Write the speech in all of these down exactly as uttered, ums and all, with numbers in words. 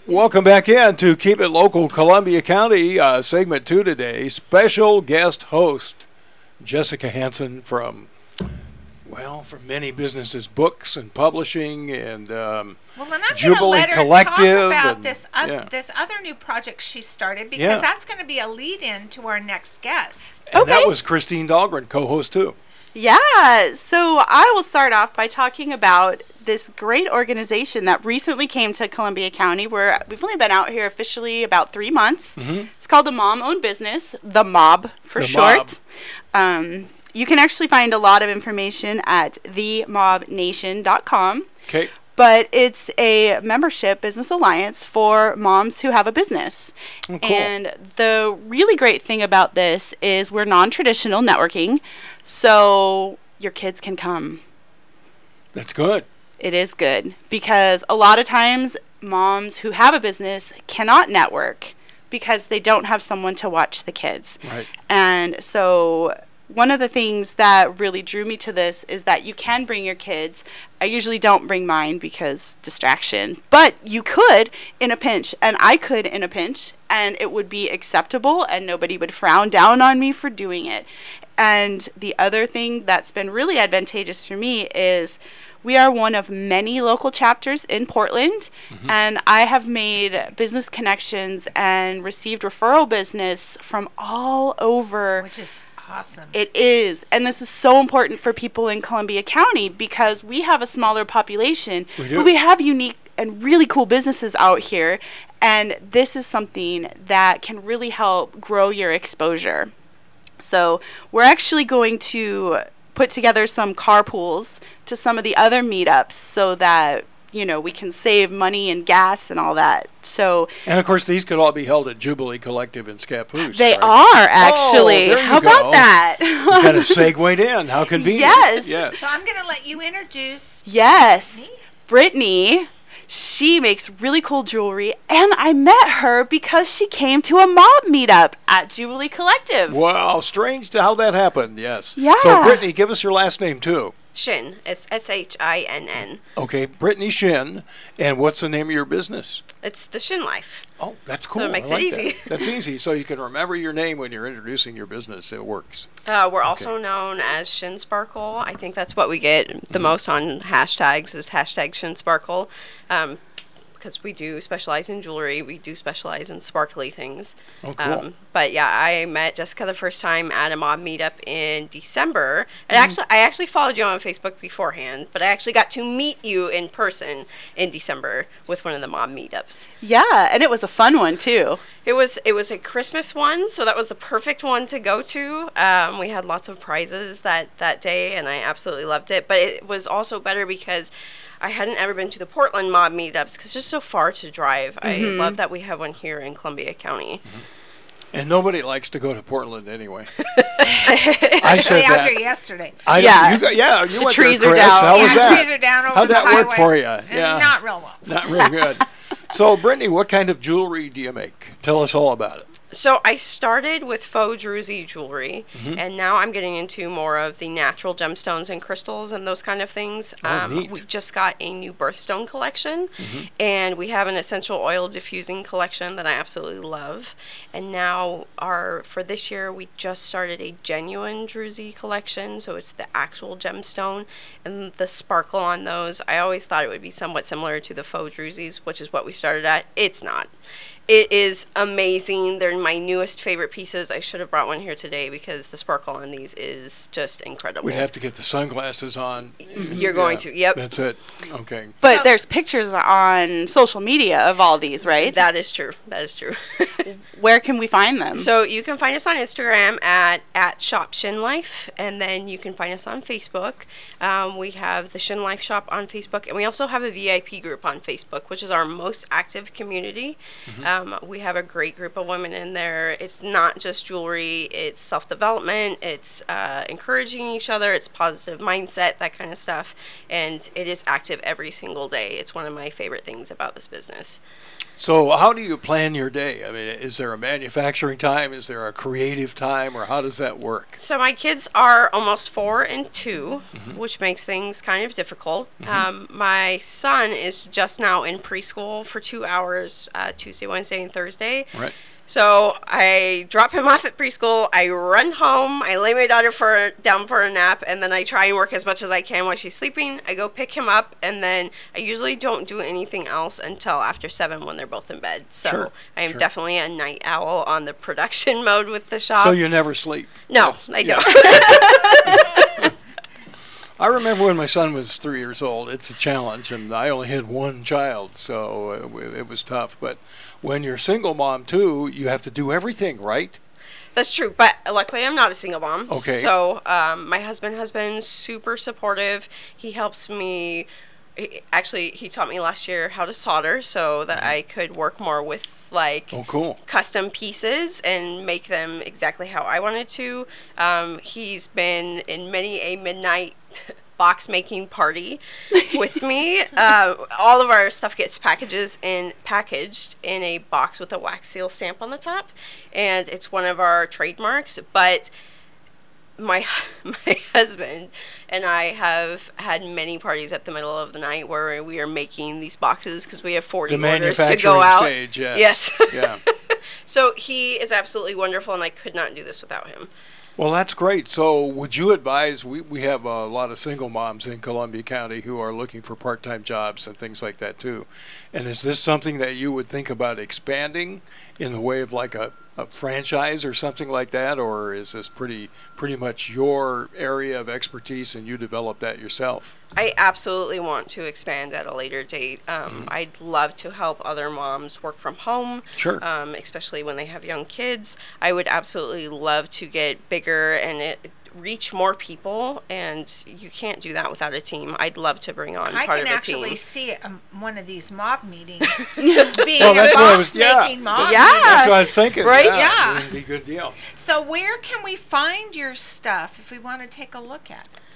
Welcome back in to Keep It Local, Columbia County, uh, segment two today. Special guest host, Jessica Hansen from, well, from many businesses, books and publishing and um, well, and I'm Jubilee gonna let her Collective. talk about and, this, uh, yeah. this other new project she started because Yeah. that's going to be a lead-in to our next guest. And Okay. that was Christine Dahlgren, co-host too. Yeah, so I will start off by talking about this great organization that recently came to Columbia County. Where we've only been out here officially about three months. Mm-hmm. It's called the Mom-Owned Business, the Mob for The short. Um, you can actually find a lot of information at the mob nation dot com. Okay. But it's a membership business alliance for moms who have a business. Oh, cool. And the really great thing about this is we're non-traditional networking, so your kids can come. That's good. It is good because a lot of times moms who have a business cannot network because they don't have someone to watch the kids. Right. And so one of the things that really drew me to this is that you can bring your kids. I usually don't bring mine because distraction, but you could in a pinch, and I could in a pinch, and it would be acceptable and nobody would frown down on me for doing it. And the other thing that's been really advantageous for me is we are one of many local chapters in Portland, mm-hmm. and I have made business connections and received referral business from all over. Which is awesome. It is. And this is so important for people in Columbia County because we have a smaller population, We do. but we have unique and really cool businesses out here. And this is something that can really help grow your exposure. So we're actually going to put together some carpools to some of the other meetups so that, you know, we can save money and gas and all that. So And of course, these could all be held at Jubilee Collective in Scappoose. they right? are actually. Oh, there you How go. about that? You kind of segued in. How convenient. Yes. Yes. So I'm going to let you introduce Yes. me. Brittany. She makes really cool jewelry, and I met her because she came to a mob meetup at Jubilee Collective. Wow, strange to how that happened. Yes. Yeah. So, Brittany, give us your last name too. Shin. It's S H I N N. Okay, Brittany Shin. And what's the name of your business? It's the Shin Life. Oh, that's cool. it makes I it like easy. That. That's easy. So you can remember your name when you're introducing your business. It works. Uh, we're also known as Shin Sparkle. I think that's what we get the Mm-hmm. most on hashtags is hashtag Shin Sparkle. Um, because we do specialize in jewelry. We do specialize in sparkly things. Oh, cool. Um, but yeah, I met Jessica the first time at a mob meetup in December. Mm-hmm. And actually, I actually followed you on Facebook beforehand, but I actually got to meet you in person in December with one of the mob meetups. Yeah, and it was a fun one, too. It was it was a Christmas one, so that was the perfect one to go to. Um, we had lots of prizes that, that day, and I absolutely loved it. But it was also better because I hadn't ever been to the Portland mob meetups because it's just so far to drive. Mm-hmm. I love that we have one here in Columbia County. Mm-hmm. And nobody likes to go to Portland anyway. I I said after that. yesterday. I Yeah. You got, yeah, you The went trees there, are Chris. down. How yeah, was that? trees are down over How'd the that highway. work for you? Uh, Yeah. Not real well. Not real good. So, Brittany, what kind of jewelry do you make? Tell us all about it. So I started with faux druzy jewelry, Mm-hmm. and now I'm getting into more of the natural gemstones and crystals and those kind of things. Oh, neat. We just got a new birthstone collection, Mm-hmm. and we have an essential oil diffusing collection that I absolutely love. And now our for this year, we just started a genuine druzy collection, so it's the actual gemstone and the sparkle on those. I always thought it would be somewhat similar to the faux druzys, which is what we started at. It's not. It is amazing. They're my newest favorite pieces. I should have brought one here today because the sparkle on these is just incredible. We'd have to get the sunglasses on. You're going to, yep. That's it. Okay. But So- there's pictures on social media of all these, right? That is true. That is true. Where can we find them? So you can find us on Instagram at, at Shop Shin Life, and then you can find us on Facebook. Um, we have the Shin Life Shop on Facebook, and we also have a V I P group on Facebook, which is our most active community. Mm-hmm. Um, we have a great group of women in there. It's not just jewelry, it's self-development, it's uh, encouraging each other, it's positive mindset, that kind of stuff. And it is active every single day. It's one of my favorite things about this business. So how do you plan your day? I mean, is there a manufacturing time? Is there a creative time? Or how does that work? So my kids are almost four and two, Mm-hmm. which makes things kind of difficult. Um, my son is just now in preschool for two hours, uh, Tuesday, Wednesday, and Thursday. Right. So I drop him off at preschool, I run home, I lay my daughter for down for a nap, and then I try and work as much as I can while she's sleeping. I go pick him up, and then I usually don't do anything else until after seven when they're both in bed. So Sure, I am sure. definitely a night owl on the production mode with the shop. So you never sleep? no, That's- I yeah. don't. I remember when my son was three years old. It's a challenge, and I only had one child, so it, w- it was tough. But when you're single mom too, you have to do everything, right? That's true, but luckily I'm not a single mom. Okay. So um, my husband has been super supportive. He helps me. He, actually, he taught me last year how to solder so that I could work more with like Oh, cool. custom pieces and make them exactly how I wanted to. Um, he's been in many a midnight box making party with me. Uh, all of our stuff gets packages in packaged in a box with a wax seal stamp on the top, and it's one of our trademarks. But my my husband and I have had many parties at the middle of the night where we are making these boxes because we have forty The orders to manufacturing go out. stage, yes. Yes. Yeah. So he is absolutely wonderful, and I could not do this without him. Well, that's great. So would you advise, we, we have a lot of single moms in Columbia County who are looking for part-time jobs and things like that too. And is this something that you would think about expanding in the way of like a, a franchise or something like that? Or is this pretty pretty much your area of expertise and you develop that yourself? I absolutely want to expand at a later date. Um, Mm-hmm. I'd love to help other moms work from home, Sure. um, especially when they have young kids. I would absolutely love to get bigger and it, reach more people, and you can't do that without a team. I'd love to bring on I part can of a actually team. see um, one of these mob meetings being Well, that's a what I was- yeah. box-making mob Yeah. meeting. That's what I was thinking. Right? Yeah. Yeah. It would be a good deal. So where can we find your stuff if we want to take a look at it?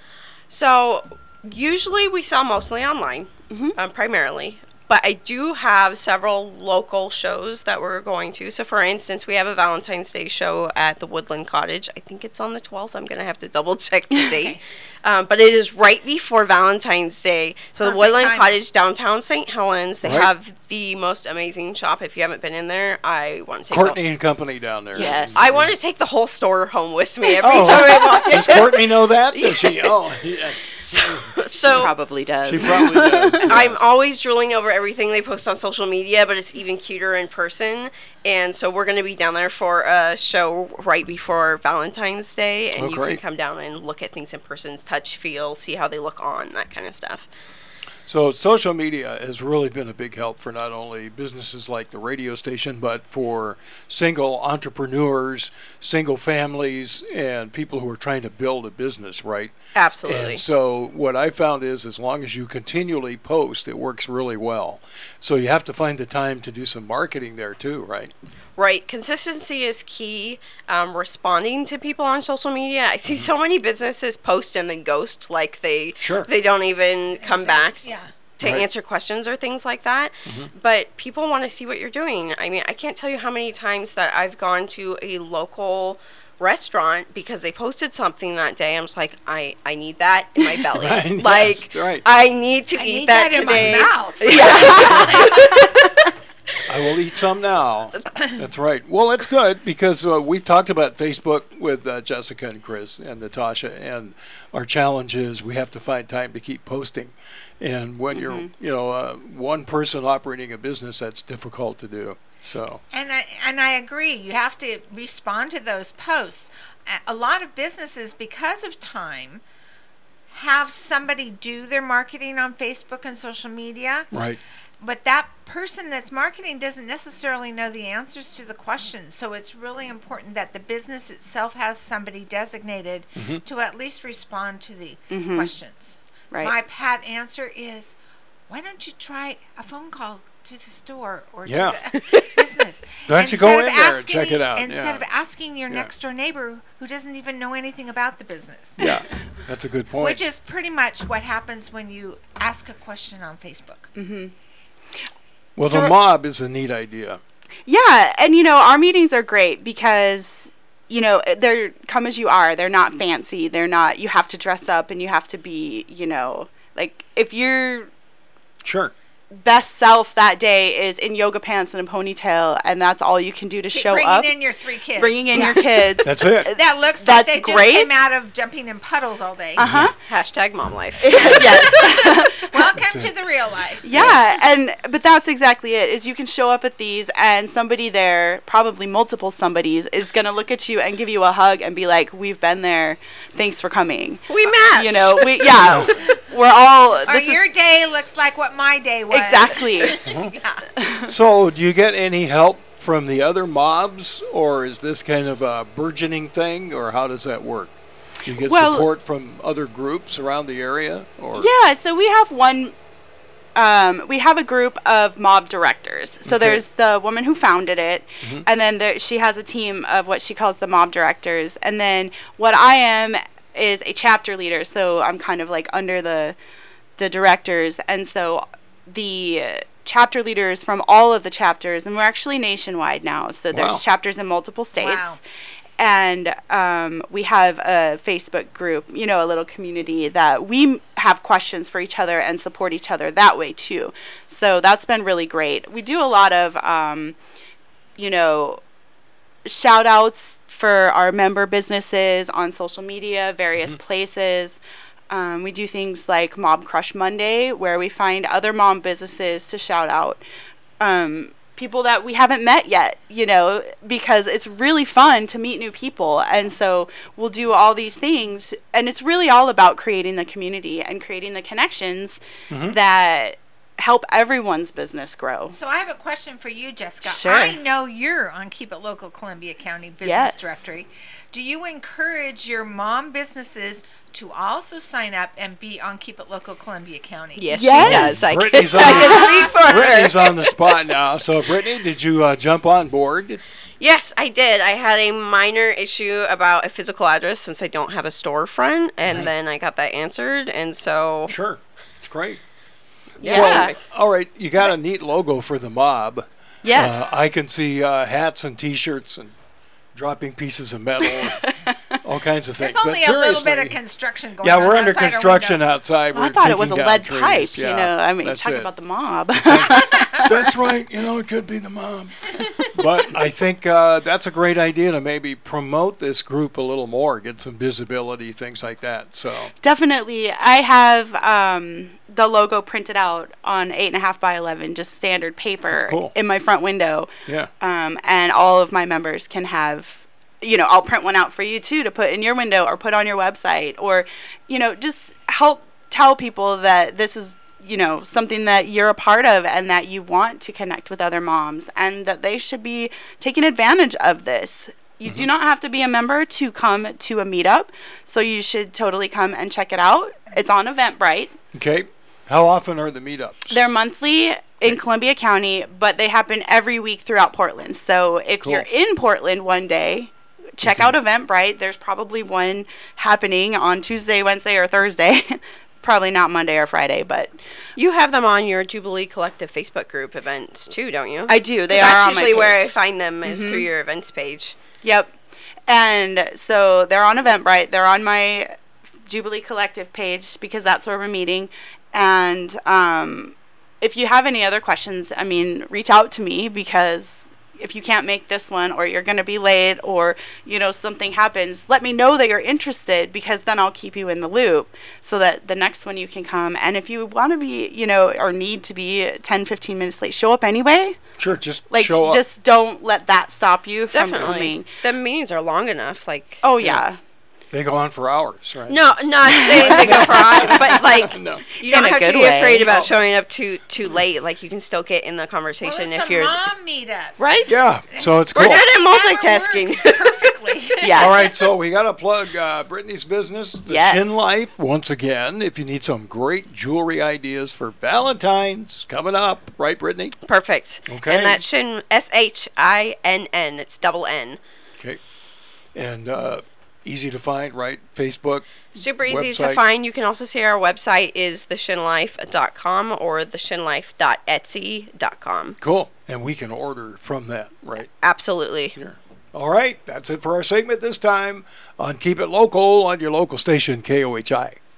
So usually we sell mostly online, um, primarily. But I do have several local shows that we're going to. So, for instance, we have a Valentine's Day show at the Woodland Cottage. I think it's on the twelfth. I'm going to have to double check the date. Um, but it is right before Valentine's Day. So, the Perfect Woodland timing. Cottage, downtown Saint Helens, they Right. have the most amazing shop. If you haven't been in there, I want to take Courtney the, and Company down there. Yes. I want to take the whole store home with me every Oh, time I walk in. does Courtney know that? Does she? Oh, yes. So, so Probably does. She probably does. I'm yes. always drooling over everything they post on social media, but it's even cuter in person. And so we're going to be down there for a show right before Valentine's Day, and Oh, you great. can come down and look at things in person, touch, feel, see how they look on, that kind of stuff. So social media has really been a big help for not only businesses like the radio station, but for single entrepreneurs, single families, and people who are trying to build a business, right? Absolutely. And so what I found is as long as you continually post, it works really well. So you have to find the time to do some marketing there too, right? Right. Consistency is key. Um, responding to people on social media. I see so many businesses post and then ghost, like they Sure. they don't even come back s- Yeah. to Right. answer questions or things like that. But people want to see what you're doing. I mean, I can't tell you how many times that I've gone to a local restaurant because they posted something that day. I'm just like, I, I need that in my belly. Right, yes, Like, right. I need to I eat need that, that, today. in my mouth. I will eat some now. That's right. Well, that's good because uh, we've talked about Facebook with uh, Jessica and Chris and Natasha, and our challenge is we have to find time to keep posting. And when you're, you know, uh, one person operating a business, that's difficult to do. So, And I, and I agree. You have to respond to those posts. A- A lot of businesses, because of time, have somebody do their marketing on Facebook and social media. right. But that person that's marketing doesn't necessarily know the answers to the questions. So it's really important that the business itself has somebody designated to at least respond to the questions. Right. My pat answer is, why don't you try a phone call to the store or Yeah. to the business. Why don't you go Instead in of there and asking- check it out? Instead Yeah. of asking your Yeah. next door neighbor who doesn't even know anything about the business. Yeah, that's a good point. Which is pretty much what happens when you ask a question on Facebook. Mm-hmm. well, So- the mob is a neat idea. Yeah, and you know, our meetings are great because, you know, they're come as you are. They're not fancy. They're not, you have to dress up and you have to be, you know, like if your Sure. best self that day is in yoga pants and a ponytail and that's all you can do to show bringing up, in your three kids. bringing in Yeah. your kids. That's it. That looks That's like they great. just came out of jumping in puddles all day. Uh-huh. Hashtag mom life. Yes. Welcome to the real life. Yeah, and but that's exactly it. Is you can show up at these and somebody there, probably multiple somebodies, is gonna look at you and give you a hug and be like, "We've been there. Thanks for coming." We match. You know, we yeah, we're all. Or This your is, day looks like what my day was. exactly. So, do you get any help from the other mobs, or is this kind of a burgeoning thing, or how does that work? Do you get Well- support from other groups around the area, or Yeah, so we have one. Um, we have a group of mob directors. So Okay. there's the woman who founded it, Mhm. and then there, she has a team of what she calls the mob directors. And then what I am is a chapter leader. So I'm kind of like under the the directors, and so the chapter leaders from all of the chapters, and we're actually nationwide now. So there's Wow. chapters in multiple states. Wow. And um, we have a Facebook group, you know, a little community that we m- have questions for each other and support each other that way too. So that's been really great. We do a lot of, um, you know, shout outs for our member businesses on social media, various places. Um, we do things like Mob Crush Monday, where we find other mom businesses to shout out. Um, people that we haven't met yet, you know, because it's really fun to meet new people. And so we'll do all these things. And it's really all about creating the community and creating the connections Mhm. that help everyone's business grow. So I have a question for you, Jessica. Sure. I know you're on Keep It Local Columbia County Business Yes. Directory. Do you encourage your mom businesses to also sign up and be on Keep It Local Columbia County? Yes, Yes. she does. I can, Brittany's on, I can speak for her. Brittany's on the spot now. So, Brittany, did you uh, jump on board? Yes, I did. I had a minor issue about a physical address since I don't have a storefront, and Right. then I got that answered, and so Sure, it's great. Yeah. perfect. All right, you got a neat logo for the mob. Yes. Uh, I can see uh, hats and T-shirts and dropping pieces of metal, and all kinds of things. There's only But a little bit seriously, of construction going yeah, on. we're under outside our construction window. outside. Well, I We're thought it was a taking lead down pipe, trees. you Yeah, know. I mean, that's talking it. about the mob. That's right. You know, it could be the mob. But I think uh, that's a great idea to maybe promote this group a little more, get some visibility, things like that. So, Definitely. I have um, the logo printed out on eight and a half by eleven, just standard paper That's cool. in my front window. yeah. Um, and all of my members can have, you know, I'll print one out for you too to put in your window or put on your website, or, you know, just help tell people that this is, you know, something that you're a part of and that you want to connect with other moms and that they should be taking advantage of this. You do not have to be a member to come to a meetup, so you should totally come and check it out. It's on Eventbrite. Okay. How often are the meetups? They're monthly in Columbia County, but they happen every week throughout Portland. So if Cool. you're in Portland one day, check out Eventbrite. There's probably one happening on Tuesday, Wednesday, or Thursday. Probably not Monday or Friday, but You have them on your Jubilee Collective Facebook group events too, don't you? I do. They That's are on my usually where I page. find them is Mhm. through your events page. Yep. And so they're on Eventbrite. They're on my Jubilee Collective page because that's where we're meeting. And um, if you have any other questions, I mean, reach out to me, because if you can't make this one, or you're going to be late, or, you know, something happens, let me know that you're interested, because then I'll keep you in the loop so that the next one you can come. And if you want to be, you know, or need to be ten, fifteen minutes late, show up anyway. Sure, just Like, show up. just don't let that stop you from Definitely. coming. The meetings are long enough. Like Oh, yeah. They go on for hours, right? no, not saying they go for on, but like No. you don't In a have to good be way. afraid about Oh. showing up too too late. Like you can still get in the Well, conversation it's if a you're mom meetup. right. Yeah, so it's We're cool. good at Never multitasking. works perfectly. Yeah. All right, so we got to plug uh, Brittany's business, the Yes. Shin Life, once again. If you need some great jewelry ideas for Valentine's coming up, right, Brittany? Perfect. Okay. And that's Shin, S H I N N. It's double N. Okay. And uh, easy to find, right? Facebook. Super easy to website. find. You can also see our website is the shin life dot com or the shin life dot etsy dot com. Cool. And we can order from that, right? Absolutely. Here. All right, that's it for our segment this time on Keep It Local on your local station, K O H I.